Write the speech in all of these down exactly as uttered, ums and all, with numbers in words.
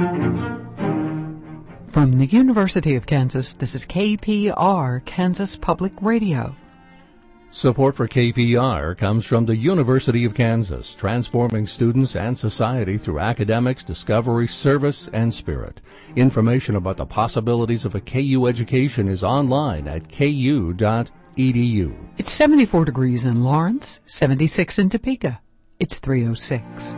From the University of Kansas, this is K P R, Kansas Public Radio. Support for K P R comes from the University of Kansas, transforming students and society through academics, discovery, service, and spirit. Information about the possibilities of a K U education is online at k u dot e d u. It's seventy-four degrees in Lawrence, seventy-six in Topeka. It's three oh six.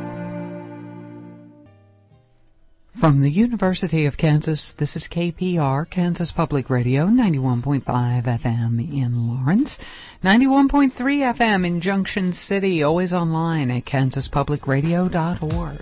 From the University of Kansas, this is K P R, Kansas Public Radio, ninety-one point five F M in Lawrence, ninety-one point three F M in Junction City, always online at kansas public radio dot org.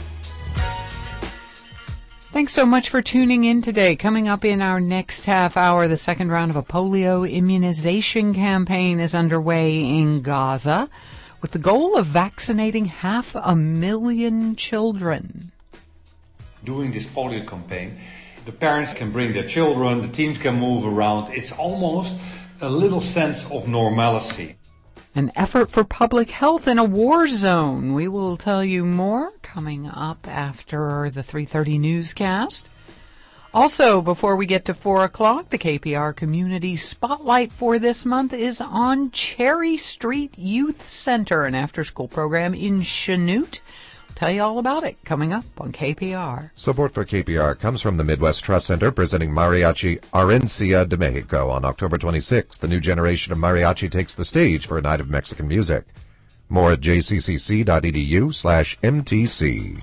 Thanks so much for tuning in today. Coming up in our next half hour, the second round of a polio immunization campaign is underway in Gaza with the goal of vaccinating half a million children. Doing this polio campaign, the parents can bring their children, the teams can move around. It's almost a little sense of normalcy. An effort for public health in a war zone. We will tell you more coming up after the three thirty newscast. Also, before we get to four o'clock, the K P R Community Spotlight for this month is on Cherry Street Youth Center, an after-school program in Chanute. Tell you all about it coming up on K P R. Support for K P R comes from the Midwest Trust Center, presenting Mariachi Arencia de Mexico on October twenty-sixth. The new generation of mariachi takes the stage for a night of Mexican music. More at j c c c dot e d u slash m t c.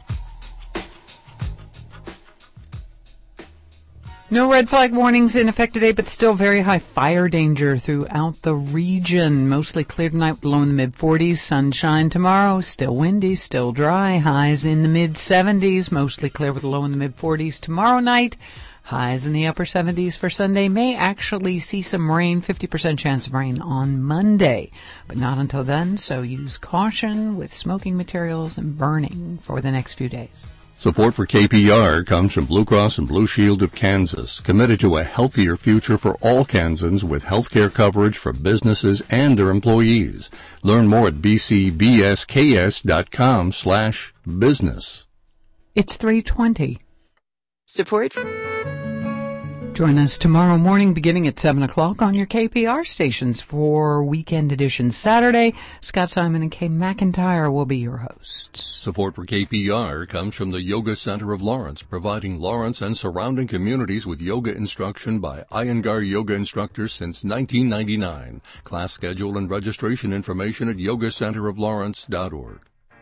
No red flag warnings in effect today, but still very high fire danger throughout the region. Mostly clear tonight with low in the mid forties. Sunshine tomorrow. Still windy, still dry. Highs in the mid seventies. Mostly clear with low in the mid forties tomorrow night. Highs in the upper seventies for Sunday. May actually see some rain. fifty percent chance of rain on Monday. But not until then, so use caution with smoking materials and burning for the next few days. Support for K P R comes from Blue Cross and Blue Shield of Kansas, committed to a healthier future for all Kansans with health care coverage for businesses and their employees. Learn more at b c b s k s dot com slash business. It's three twenty. Support. Join us tomorrow morning beginning at seven o'clock on your K P R stations for Weekend Edition Saturday. Scott Simon and Kay McIntyre will be your hosts. Support for K P R comes from the Yoga Center of Lawrence, providing Lawrence and surrounding communities with yoga instruction by Iyengar yoga instructors since nineteen ninety-nine. Class schedule and registration information at yoga center of lawrence dot org.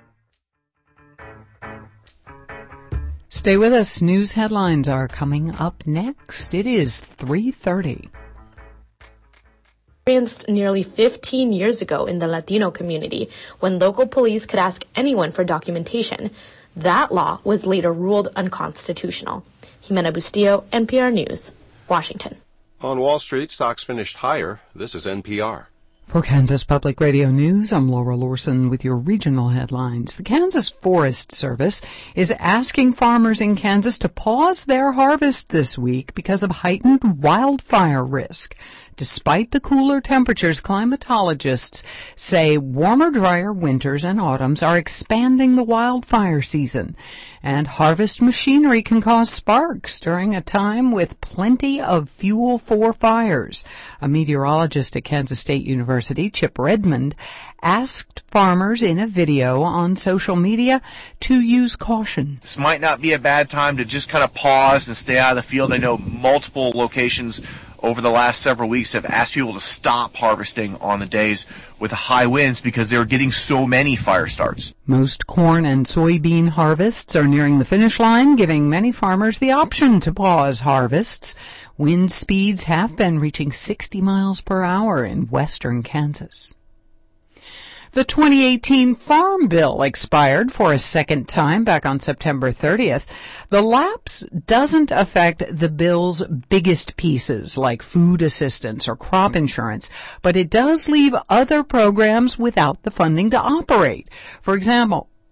Stay with us. News headlines are coming up next. It is three thirty. Experienced nearly fifteen years ago in the Latino community when local police could ask anyone for documentation. That law was later ruled unconstitutional. Jimena Bustillo, N P R News, Washington. On Wall Street, stocks finished higher. This is N P R. For Kansas Public Radio News, I'm Laura Lorson with your regional headlines. The Kansas Forest Service is asking farmers in Kansas to pause their harvest this week because of heightened wildfire risk. Despite the cooler temperatures, climatologists say warmer, drier winters and autumns are expanding the wildfire season, and harvest machinery can cause sparks during a time with plenty of fuel for fires. A meteorologist at Kansas State University, Chip Redmond, asked farmers in a video on social media to use caution. This might not be a bad time to just kind of pause and stay out of the field. I know multiple locations over the last several weeks have asked people to stop harvesting on the days with high winds because they're getting so many fire starts. Most corn and soybean harvests are nearing the finish line, giving many farmers the option to pause harvests. Wind speeds have been reaching sixty miles per hour in western Kansas. The twenty eighteen Farm Bill expired for a second time back on September thirtieth. The lapse doesn't affect the bill's biggest pieces like food assistance or crop insurance, but it does leave other programs without the funding to operate. For example,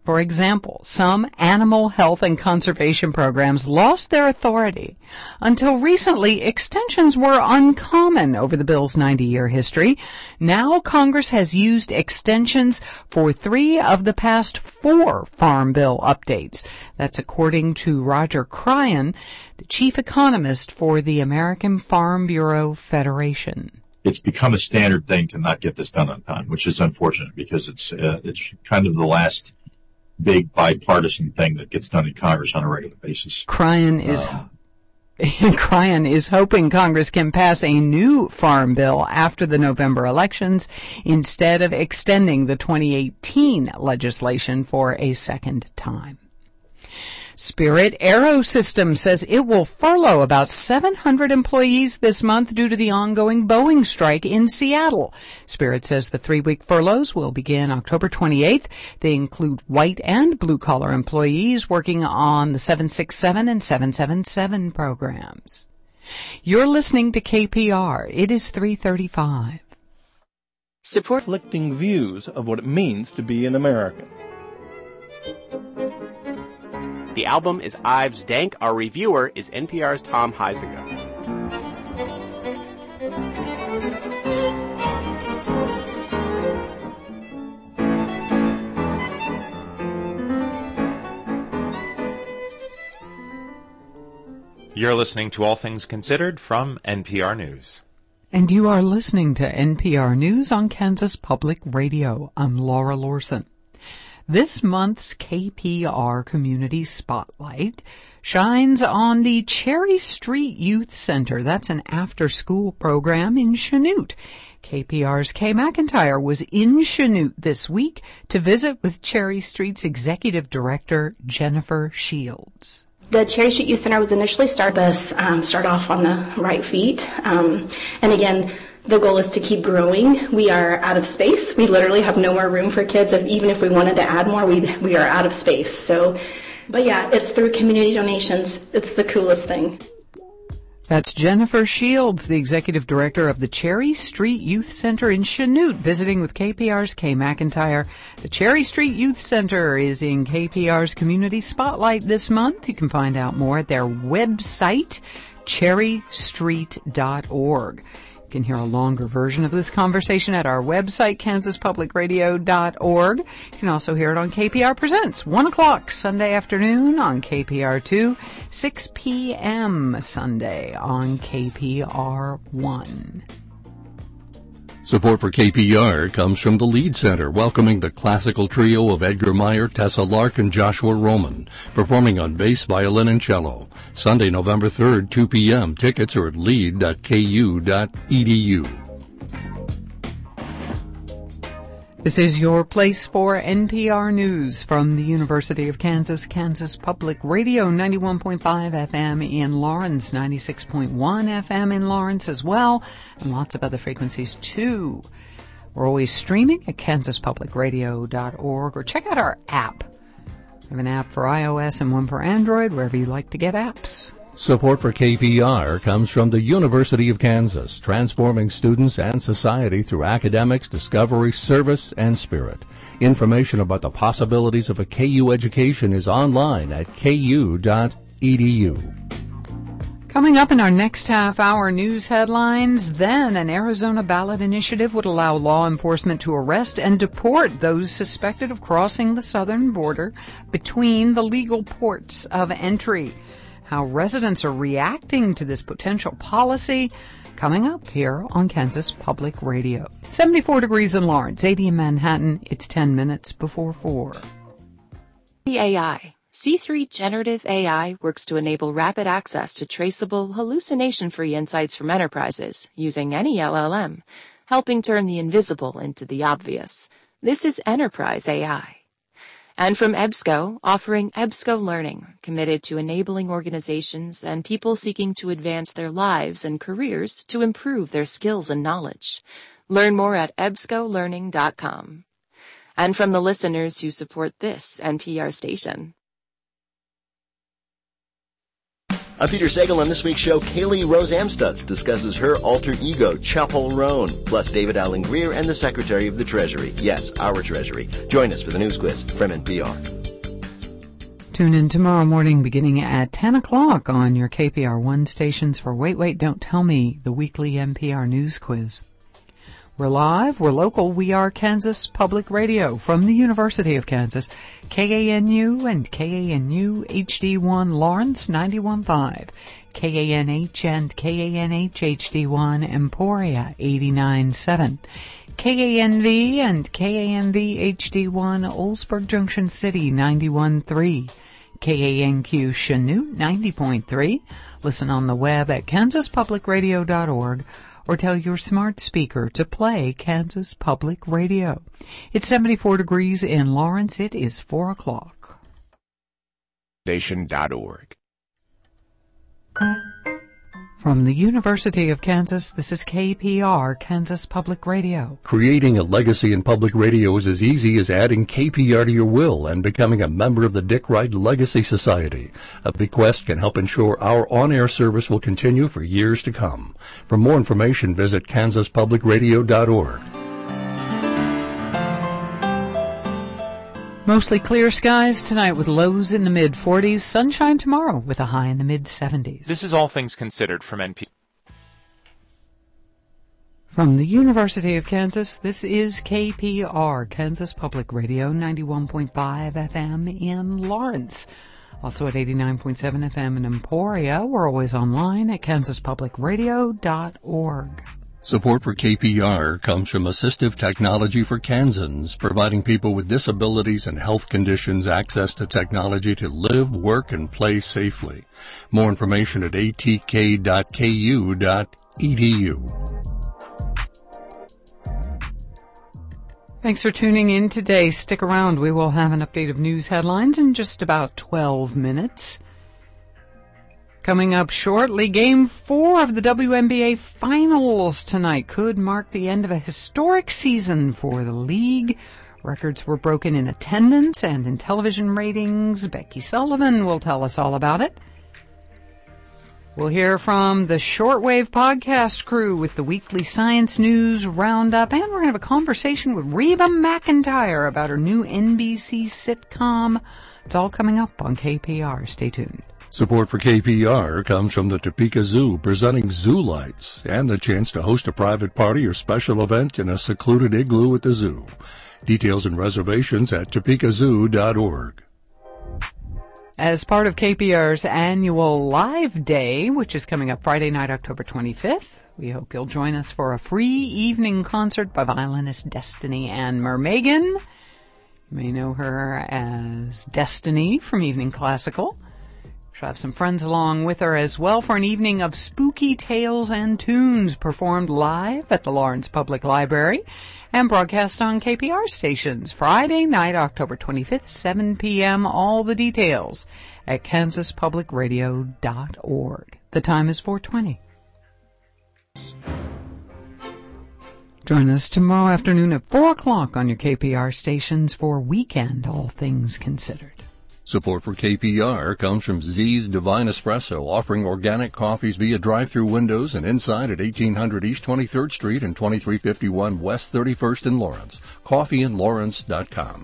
For example, some animal health and conservation programs lost their authority. Until recently, extensions were uncommon over the bill's ninety-year history. Now Congress has used extensions for three of the past four Farm Bill updates. That's according to Roger Cryan, the chief economist for the American Farm Bureau Federation. It's become a standard thing to not get this done on time, which is unfortunate because it's uh, it's kind of the last big bipartisan thing that gets done in Congress on a regular basis. Cryan is Um, Cryan is hoping Congress can pass a new farm bill after the November elections instead of extending the twenty eighteen legislation for a second time. Spirit Aerosystems says it will furlough about seven hundred employees this month due to the ongoing Boeing strike in Seattle. Spirit says the three-week furloughs will begin October twenty-eighth. They include white and blue-collar employees working on the seven sixty-seven and seven seventy-seven programs. You're listening to K P R. It is three thirty-five. Support conflicting views of what it means to be an American. The album is Ives Dank. Our reviewer is N P R's Tom Heisinger. You're listening to All Things Considered from N P R News. And you are listening to N P R News on Kansas Public Radio. I'm Laura Lorson. This month's K P R Community Spotlight shines on the Cherry Street Youth Center. That's an after-school program in Chanute. K P R's Kay McIntyre was in Chanute this week to visit with Cherry Street's Executive Director, Jennifer Shields. The Cherry Street Youth Center was initially started us um, start off on the right feet, um, and again, the goal is to keep growing. We are out of space. We literally have no more room for kids. If, even if we wanted to add more, we we are out of space. So, but yeah, it's through community donations. It's the coolest thing. That's Jennifer Shields, the Executive Director of the Cherry Street Youth Center in Chanute, visiting with K P R's Kay McIntyre. The Cherry Street Youth Center is in K P R's Community Spotlight this month. You can find out more at their website, cherry street dot org. You can hear a longer version of this conversation at our website, kansas public radio dot org. You can also hear it on K P R Presents, one o'clock Sunday afternoon on K P R two, six p.m. Sunday on K P R one. Support for K P R comes from the Lead Center, welcoming the classical trio of Edgar Meyer, Tessa Lark, and Joshua Roman, performing on bass, violin, and cello. Sunday, November third, two p.m. Tickets are at lead dot k u dot e d u. This is your place for N P R News from the University of Kansas, Kansas Public Radio, ninety-one point five F M in Lawrence, ninety-six point one F M in Lawrence as well, and lots of other frequencies too. We're always streaming at kansas public radio dot org, or check out our app. We have an app for iOS and one for Android, wherever you like to get apps. Support for K P R comes from the University of Kansas, transforming students and society through academics, discovery, service, and spirit. Information about the possibilities of a K U education is online at k u dot e d u. Coming up in our next half-hour news headlines, then an Arizona ballot initiative would allow law enforcement to arrest and deport those suspected of crossing the southern border between the legal ports of entry. How residents are reacting to this potential policy, coming up here on Kansas Public Radio. seventy-four degrees in Lawrence, eighty in Manhattan. It's ten minutes before four. A I. C three Generative A I works to enable rapid access to traceable, hallucination-free insights from enterprises using any L L M, helping turn the invisible into the obvious. This is Enterprise A I. And from EBSCO, offering EBSCO Learning, committed to enabling organizations and people seeking to advance their lives and careers to improve their skills and knowledge. Learn more at ebsco learning dot com. And from the listeners who support this N P R station. I'm Peter Sagal. On this week's show, Kaylee Rose Amstutz discusses her alter ego, Chapel Roan, plus David Allen Greer and the Secretary of the Treasury. Yes, our Treasury. Join us for the news quiz from N P R. Tune in tomorrow morning beginning at ten o'clock on your K P R one stations for Wait, Wait, Don't Tell Me, the weekly N P R News Quiz. We're live, we're local, we are Kansas Public Radio from the University of Kansas, K A N U and K A N U H D one Lawrence ninety-one point five, K A N H and K A N H H D one Emporia eighty-nine point seven, K A N V and K A N V H D one Oldsburg Junction City ninety-one point three, K A N Q Chanute ninety point three. Listen on the web at kansas public radio dot org or tell your smart speaker to play Kansas Public Radio. It's seventy-four degrees in Lawrence. It is four o'clock. Nation dot org. From the University of Kansas, this is K P R, Kansas Public Radio. Creating a legacy in public radio is as easy as adding K P R to your will and becoming a member of the Dick Wright Legacy Society. A bequest can help ensure our on-air service will continue for years to come. For more information, visit kansas public radio dot org. Mostly clear skies tonight with lows in the mid forties. Sunshine tomorrow with a high in the mid seventies. This is All Things Considered from N P R. From the University of Kansas, this is K P R, Kansas Public Radio, ninety-one point five F M in Lawrence. Also at eighty-nine point seven F M in Emporia. We're always online at kansas public radio dot org. Support for K P R comes from Assistive Technology for Kansans, providing people with disabilities and health conditions access to technology to live, work, and play safely. More information at a t k dot k u dot e d u. Thanks for tuning in today. Stick around. We will have an update of news headlines in just about twelve minutes. Coming up shortly, Game four of the W N B A Finals tonight could mark the end of a historic season for the league. Records were broken in attendance and in television ratings. Becky Sullivan will tell us all about it. We'll hear from the Shortwave podcast crew with the weekly science news roundup, and we're going to have a conversation with Reba McEntire about her new N B C sitcom. It's all coming up on K P R. Stay tuned. Support for K P R comes from the Topeka Zoo, presenting Zoo Lights and the chance to host a private party or special event in a secluded igloo at the zoo. Details and reservations at topeka zoo dot org. As part of K P R's annual Live Day, which is coming up Friday night, October twenty-fifth, we hope you'll join us for a free evening concert by violinist Destiny Ann Mermagan. You may know her as Destiny from Evening Classical. She'll have some friends along with her as well for an evening of spooky tales and tunes performed live at the Lawrence Public Library and broadcast on K P R stations Friday night, October twenty-fifth, seven p.m. All the details at kansas public radio dot org. The time is four twenty. Join us tomorrow afternoon at four o'clock on your K P R stations for Weekend All Things Considered. Support for K P R comes from Z's Divine Espresso, offering organic coffees via drive-through windows and inside at eighteen hundred East twenty-third Street and twenty-three fifty-one West thirty-first in Lawrence. coffee in lawrence dot com.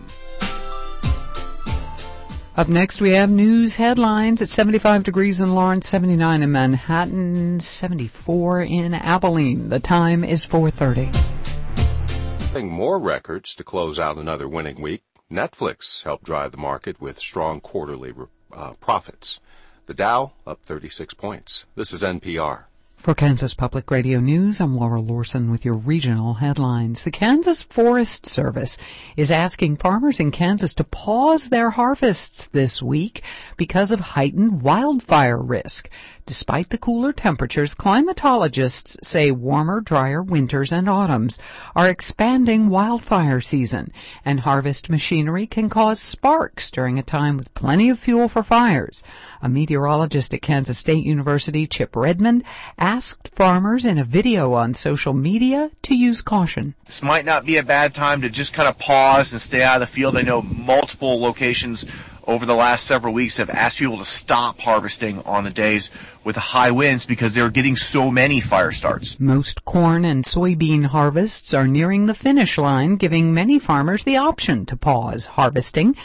Up next, we have news headlines at seventy-five degrees in Lawrence, seventy-nine in Manhattan, seventy-four in Abilene. The time is four thirty. More records to close out another winning week. Netflix helped drive the market with strong quarterly uh, profits. The Dow up thirty-six points. This is N P R. For Kansas Public Radio News, I'm Laura Lorson with your regional headlines. The Kansas Forest Service is asking farmers in Kansas to pause their harvests this week because of heightened wildfire risk. Despite the cooler temperatures, climatologists say warmer, drier winters and autumns are expanding wildfire season, and harvest machinery can cause sparks during a time with plenty of fuel for fires. A meteorologist at Kansas State University, Chip Redmond, asked farmers in a video on social media to use caution. This might not be a bad time to just kind of pause and stay out of the field. I know multiple locations over the last several weeks have asked people to stop harvesting on the days with the high winds because they're getting so many fire starts. Most corn and soybean harvests are nearing the finish line, giving many farmers the option to pause harvesting.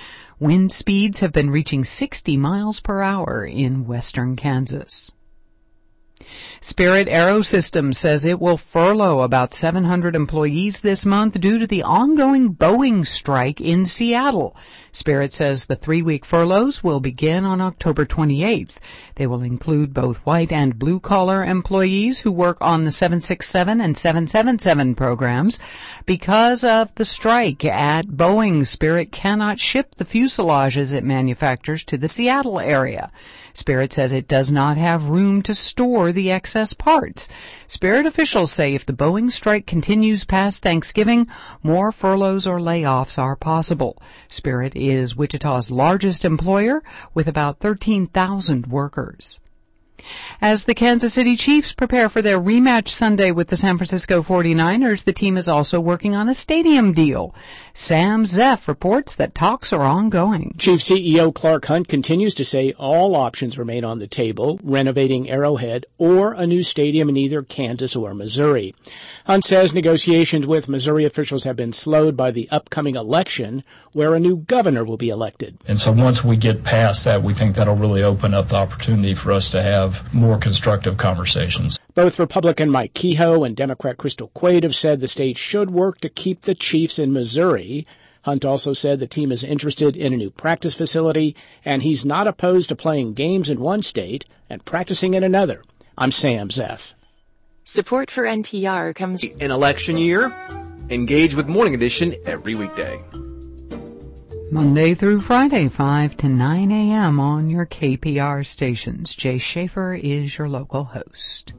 Wind speeds have been reaching sixty miles per hour in western Kansas. Spirit Aerosystems says it will furlough about seven hundred employees this month due to the ongoing Boeing strike in Seattle. Spirit says the three-week furloughs will begin on October twenty-eighth. They will include both white and blue-collar employees who work on the seven sixty-seven and seven seventy-seven programs. Because of the strike at Boeing, Spirit cannot ship the fuselages it manufactures to the Seattle area. Spirit says it does not have room to store the excess parts. Spirit officials say if the Boeing strike continues past Thanksgiving, more furloughs or layoffs are possible. Spirit is Wichita's largest employer with about thirteen thousand workers. As the Kansas City Chiefs prepare for their rematch Sunday with the San Francisco forty-niners, the team is also working on a stadium deal. Sam Zeff reports that talks are ongoing. Chief C E O Clark Hunt continues to say all options remain on the table, renovating Arrowhead or a new stadium in either Kansas or Missouri. Hunt says negotiations with Missouri officials have been slowed by the upcoming election, where a new governor will be elected. And so once we get past that, we think that'll really open up the opportunity for us to have more constructive conversations. Both Republican Mike Kehoe and Democrat Crystal Quaid have said the state should work to keep the Chiefs in Missouri. Hunt also said the team is interested in a new practice facility, and he's not opposed to playing games in one state and practicing in another. I'm Sam Zeff. Support for N P R comes... An election year, engage with Morning Edition every weekday. Monday through Friday, five to nine a.m. on your K P R stations. Jay Schaefer is your local host.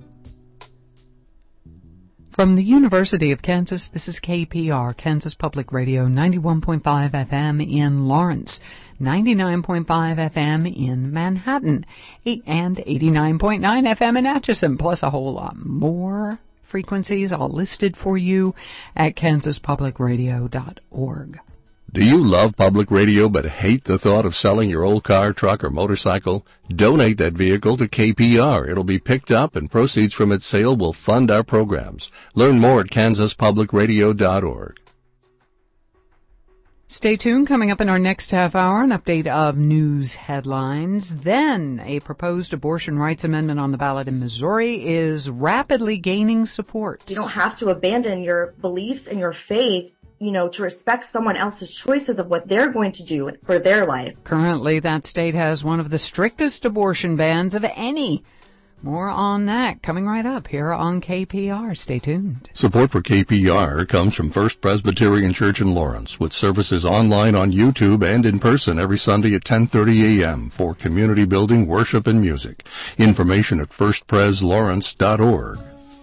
From the University of Kansas, this is K P R, Kansas Public Radio, ninety-one point five F M in Lawrence, ninety-nine point five F M in Manhattan, and eighty-nine point nine F M in Atchison, plus a whole lot more frequencies all listed for you at kansas public radio dot org. Do you love public radio but hate the thought of selling your old car, truck, or motorcycle? Donate that vehicle to K P R. It'll be picked up and proceeds from its sale will fund our programs. Learn more at kansas public radio dot org. Stay tuned. Coming up in our next half hour, an update of news headlines. Then, a proposed abortion rights amendment on the ballot in Missouri is rapidly gaining support. You don't have to abandon your beliefs and your faith, you know, to respect someone else's choices of what they're going to do for their life. Currently, that state has one of the strictest abortion bans of any. More on that coming right up here on K P R. Stay tuned. Support for K P R comes from First Presbyterian Church in Lawrence, with services online on YouTube and in person every Sunday at ten thirty a.m. for community building, worship, and music. Information at first pres lawrence dot org.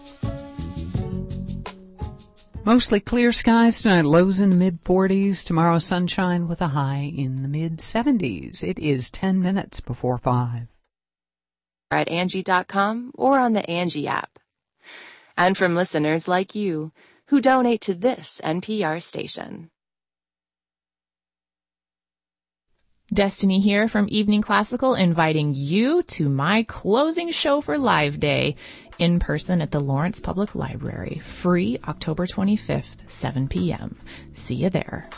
Mostly clear skies tonight, lows in the mid forties. Tomorrow, sunshine with a high in the mid seventies. It is ten minutes before five. At Angie dot com or on the Angie app. And from listeners like you who donate to this N P R station. Destiny here from Evening Classical, inviting you to my closing show for Live Day in person at the Lawrence Public Library. Free October twenty-fifth, seven p.m. See you there.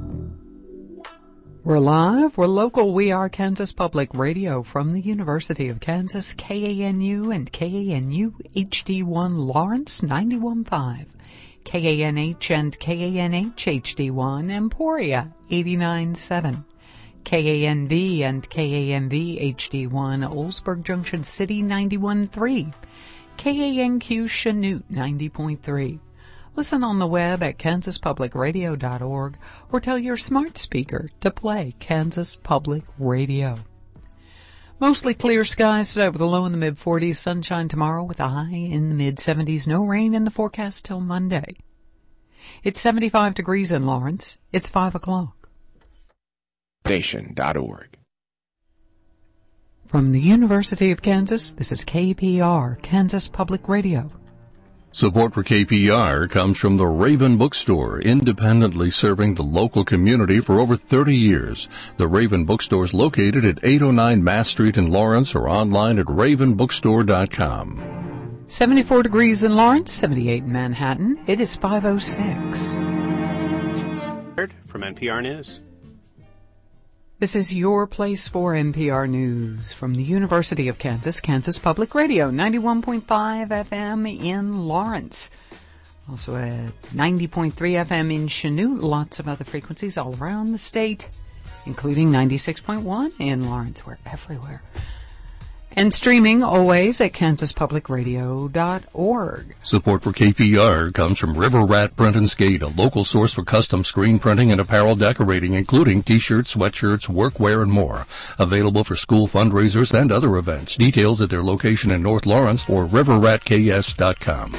We're live, we're local, we are Kansas Public Radio from the University of Kansas, K A N U and K A N U H D one Lawrence ninety-one point five, K A N H and K A N H H D one Emporia eighty-nine point seven, K A N V and K A N V H D one Oldsburg Junction City ninety-one point three, K A N Q Chanute ninety point three. Listen on the web at kansas public radio dot org or tell your smart speaker to play Kansas Public Radio. Mostly clear skies today with a low in the mid forties, sunshine tomorrow with a high in the mid seventies, no rain in the forecast till Monday. It's seventy-five degrees in Lawrence. It's five o'clock. Station dot org. From the University of Kansas, this is K P R, Kansas Public Radio. Support for K P R comes from the Raven Bookstore, independently serving the local community for over thirty years. The Raven Bookstore is located at eight oh nine Mass Street in Lawrence or online at raven bookstore dot com. seventy-four degrees in Lawrence, seventy-eight in Manhattan. It is five oh six. From N P R News. This is your place for N P R News from the University of Kansas, Kansas Public Radio, ninety-one point five F M in Lawrence. Also at ninety point three F M in Chanute. Lots of other frequencies all around the state, including ninety-six point one in Lawrence. We're everywhere. And streaming always at kansas public radio dot org. Support for K P R comes from River Rat Print and Skate, a local source for custom screen printing and apparel decorating, including t-shirts, sweatshirts, workwear, and more. Available for school fundraisers and other events. Details at their location in North Lawrence or river rat k s dot com.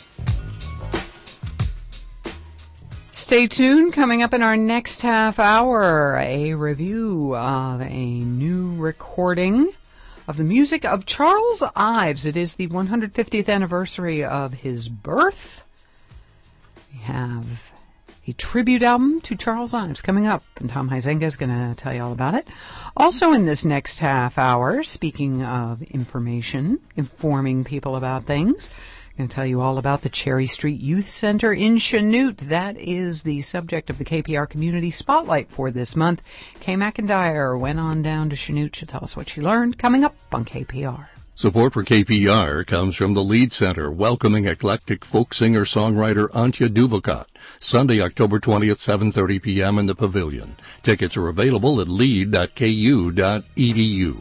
Stay tuned. Coming up in our next half hour, a review of a new recording of the music of Charles Ives. It is the one hundred fiftieth anniversary of his birth. We have a tribute album to Charles Ives coming up, and Tom Huizenga is going to tell you all about it. Also in this next half hour, speaking of information, informing people about things, I'm going to tell you all about the Cherry Street Youth Center in Chanute. That is the subject of the K P R Community Spotlight for this month. Kay McIntyre went on down to Chanute. She'll tell us what she learned coming up on K P R. Support for K P R comes from the Lead Center, welcoming eclectic folk singer-songwriter Antje Duvakot. Sunday, October twentieth, seven thirty p.m. in the Pavilion. Tickets are available at lead dot k u dot e d u.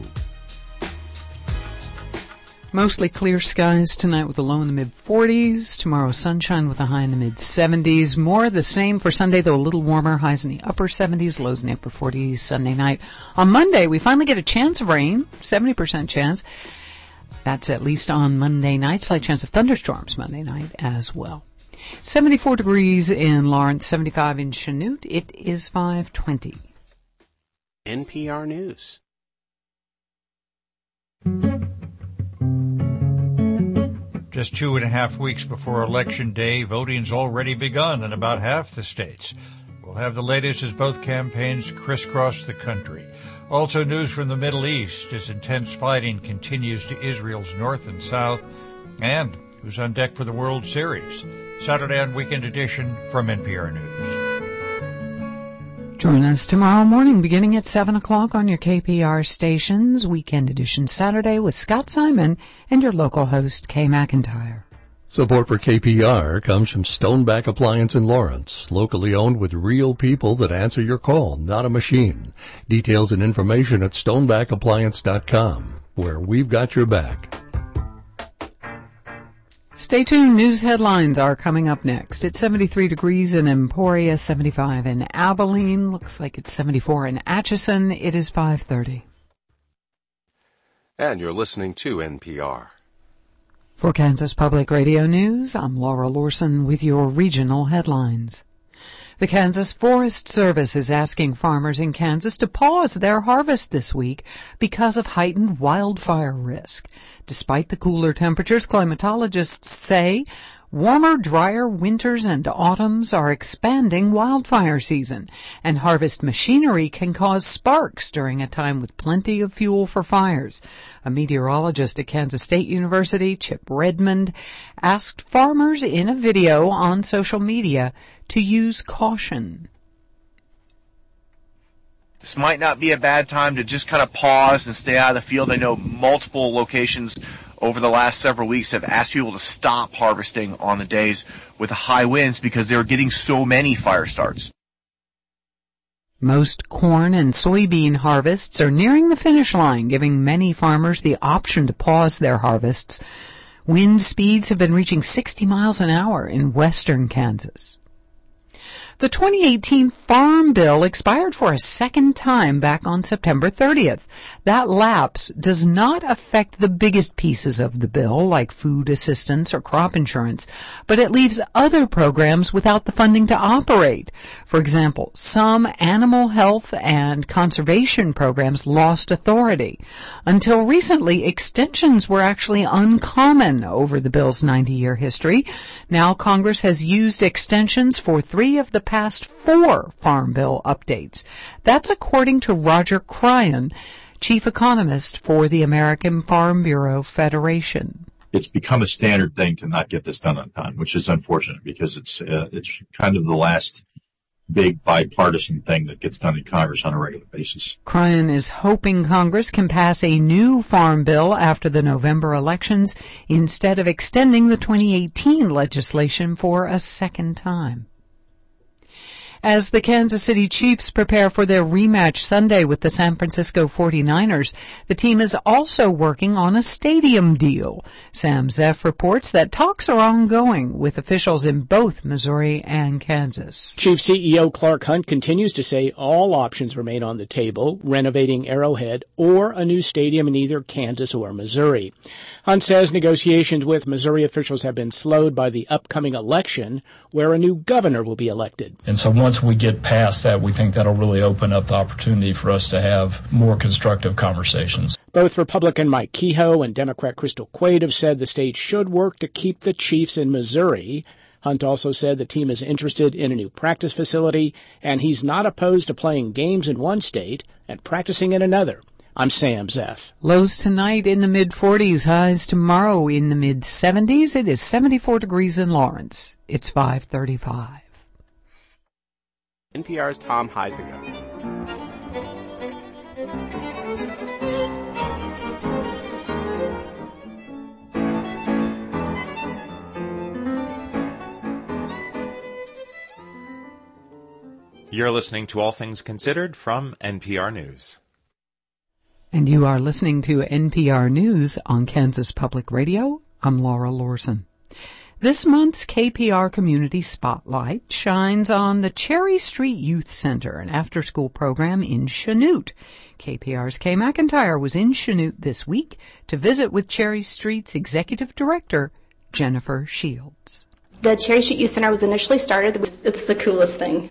Mostly clear skies tonight with a low in the mid forties. Tomorrow, sunshine with a high in the mid seventies. More the same for Sunday, though a little warmer. Highs in the upper seventies, lows in the upper forties Sunday night. On Monday, we finally get a chance of rain, seventy percent chance. That's at least on Monday night. Slight chance of thunderstorms Monday night as well. seventy-four degrees in Lawrence, seventy-five in Chanute. It is five twenty. N P R News. Just two and a half weeks before Election Day, voting's already begun in about half the states. We'll have the latest as both campaigns crisscross the country. Also news from the Middle East as intense fighting continues to Israel's north and south. And who's on deck for the World Series. Saturday on Weekend Edition from N P R News. Join us tomorrow morning beginning at seven o'clock on your K P R stations. Weekend Edition Saturday with Scott Simon and your local host, Kay McIntyre. Support for K P R comes from Stoneback Appliance in Lawrence, locally owned with real people that answer your call, not a machine. Details and information at stoneback appliance dot com, where we've got your back. Stay tuned. News headlines are coming up next. It's seventy-three degrees in Emporia, seventy-five in Abilene. Looks like it's seventy-four in Atchison. It is five thirty. And you're listening to N P R. For Kansas Public Radio News, I'm Laura Lorson with your regional headlines. The Kansas Forest Service is asking farmers in Kansas to pause their harvest this week because of heightened wildfire risk. Despite the cooler temperatures, climatologists say warmer, drier winters and autumns are expanding wildfire season, and harvest machinery can cause sparks during a time with plenty of fuel for fires. A meteorologist at Kansas State University, Chip Redmond, asked farmers in a video on social media to use caution. This might not be a bad time to just kind of pause and stay out of the field. I know multiple locations over the last several weeks have asked people to stop harvesting on the days with high winds because they were getting so many fire starts. Most corn and soybean harvests are nearing the finish line, giving many farmers the option to pause their harvests. Wind speeds have been reaching sixty miles an hour in western Kansas. The twenty eighteen Farm Bill expired for a second time back on September thirtieth. That lapse does not affect the biggest pieces of the bill, like food assistance or crop insurance, but it leaves other programs without the funding to operate. For example, some animal health and conservation programs lost authority. Until recently, extensions were actually uncommon over the bill's ninety-year history. Now Congress has used extensions for three of the past four Farm Bill updates. That's according to Roger Cryan, chief economist for the American Farm Bureau Federation. It's become a standard thing to not get this done on time, which is unfortunate because it's uh, it's kind of the last big bipartisan thing that gets done in Congress on a regular basis. Cryan is hoping Congress can pass a new farm bill after the November elections instead of extending the twenty eighteen legislation for a second time. As the Kansas City Chiefs prepare for their rematch Sunday with the San Francisco forty-niners, the team is also working on a stadium deal. Sam Zeff reports that talks are ongoing with officials in both Missouri and Kansas. Chief C E O Clark Hunt continues to say all options remain on the table, renovating Arrowhead or a new stadium in either Kansas or Missouri. Hunt says negotiations with Missouri officials have been slowed by the upcoming election, where a new governor will be elected. And so once we get past that, we think that'll really open up the opportunity for us to have more constructive conversations. Both Republican Mike Kehoe and Democrat Crystal Quaid have said the state should work to keep the Chiefs in Missouri. Hunt also said the team is interested in a new practice facility, and he's not opposed to playing games in one state and practicing in another. I'm Sam Zeff. Lows tonight in the mid forties, highs tomorrow in the mid seventies. It is seventy-four degrees in Lawrence. It's five thirty-five. N P R's Tom Heisinger. You're listening to All Things Considered from N P R News. And you are listening to N P R News on Kansas Public Radio. I'm Laura Lorson. This month's K P R Community Spotlight shines on the Cherry Street Youth Center, an after-school program in Chanute. K P R's Kay McIntyre was in Chanute this week to visit with Cherry Street's Executive Director, Jennifer Shields. The Cherry Street Youth Center was initially started with, it's the coolest thing.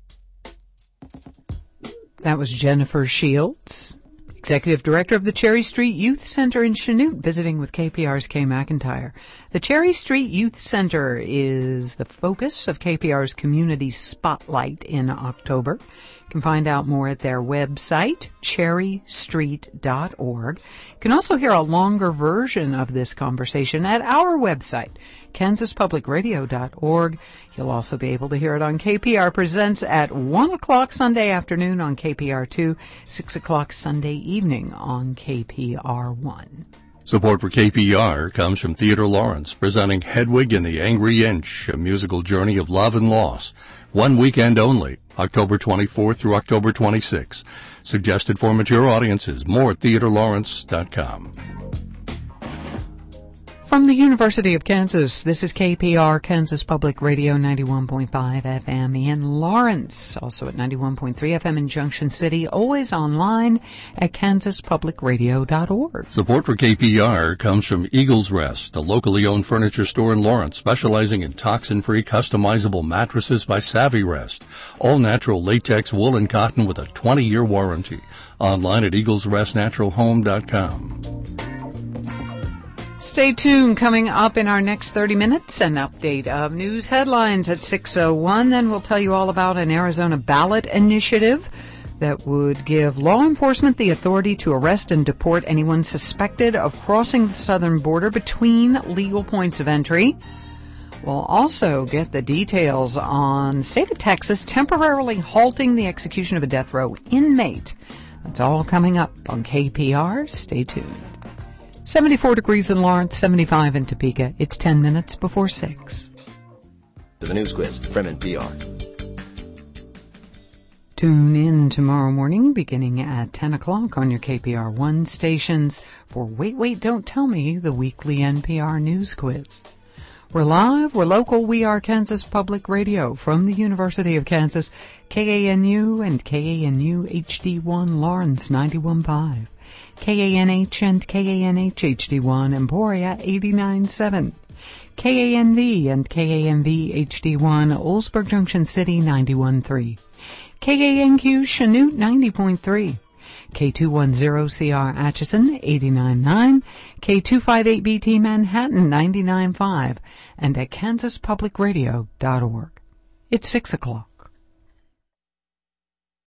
That was Jennifer Shields, Executive Director of the Cherry Street Youth Center in Chanute, visiting with K P R's Kay McIntyre. The Cherry Street Youth Center is the focus of K P R's Community Spotlight in October. You can find out more at their website, cherry street dot org. You can also hear a longer version of this conversation at our website, kansas public radio dot org. You'll also be able to hear it on K P R Presents at one o'clock Sunday afternoon on K P R two, six o'clock Sunday evening on K P R one. Support for K P R comes from Theodore Lawrence, presenting Hedwig and the Angry Inch, a musical journey of love and loss. One weekend only, October twenty-fourth through October twenty-sixth. Suggested for mature audiences. More at theodore lawrence dot com. From the University of Kansas, this is K P R, Kansas Public Radio, ninety-one point five F M in Lawrence, also at ninety-one point three F M in Junction City, always online at kansas public radio dot org. Support for K P R comes from Eagles Rest, a locally owned furniture store in Lawrence specializing in toxin-free customizable mattresses by Savvy Rest. All natural latex, wool, and cotton with a twenty-year warranty. Online at eagles rest natural home dot com. Stay tuned. Coming up in our next thirty minutes, an update of news headlines at six oh one. Then we'll tell you all about an Arizona ballot initiative that would give law enforcement the authority to arrest and deport anyone suspected of crossing the southern border between legal points of entry. We'll also get the details on the state of Texas temporarily halting the execution of a death row inmate. That's all coming up on K P R. Stay tuned. seventy-four degrees in Lawrence, seventy-five in Topeka. It's ten minutes before six. The News Quiz from N P R. Tune in tomorrow morning beginning at ten o'clock on your K P R one stations for Wait, Wait, Don't Tell Me, the weekly N P R News Quiz. We're live, we're local, we are Kansas Public Radio from the University of Kansas, K A N U and K A N U H D one Lawrence ninety-one point five. K A N H and K A N H H D one Emporia eighty-nine point seven. K A N V and K A N V H D one Oldsburg Junction City ninety-one point three. K A N Q Chanute ninety point three. K two ten C R Atchison eighty-nine point nine. K two fifty-eight B T Manhattan ninety-nine point five. And at kansas public radio dot org. It's six o'clock.